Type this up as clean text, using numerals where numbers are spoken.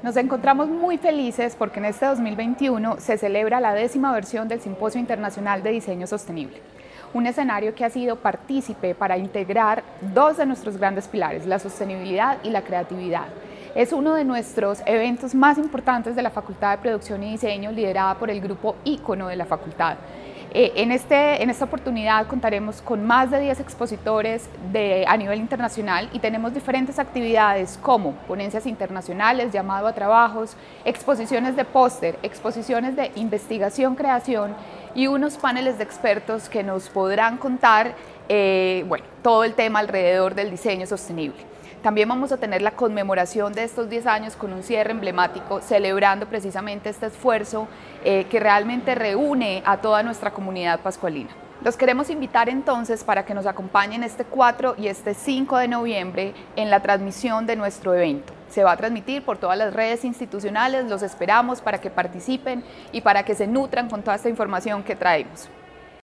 Nos encontramos muy felices porque en este 2021 se celebra la 10ª versión del Simposio Internacional de Diseño Sostenible, un escenario que ha sido partícipe para integrar dos de nuestros grandes pilares, la sostenibilidad y la creatividad. Es uno de nuestros eventos más importantes de la Facultad de Producción y Diseño, liderada por el grupo Ícono de la Facultad. En esta oportunidad contaremos con más de 10 expositores a nivel internacional y tenemos diferentes actividades como ponencias internacionales, llamado a trabajos, exposiciones de póster, exposiciones de investigación-creación y unos paneles de expertos que nos podrán contar todo el tema alrededor del diseño sostenible. También vamos a tener la conmemoración de estos 10 años con un cierre emblemático, celebrando precisamente este esfuerzo que realmente reúne a toda nuestra comunidad pascualina. Los queremos invitar entonces para que nos acompañen este 4 y este 5 de noviembre en la transmisión de nuestro evento. Se va a transmitir por todas las redes institucionales, los esperamos para que participen y para que se nutran con toda esta información que traemos.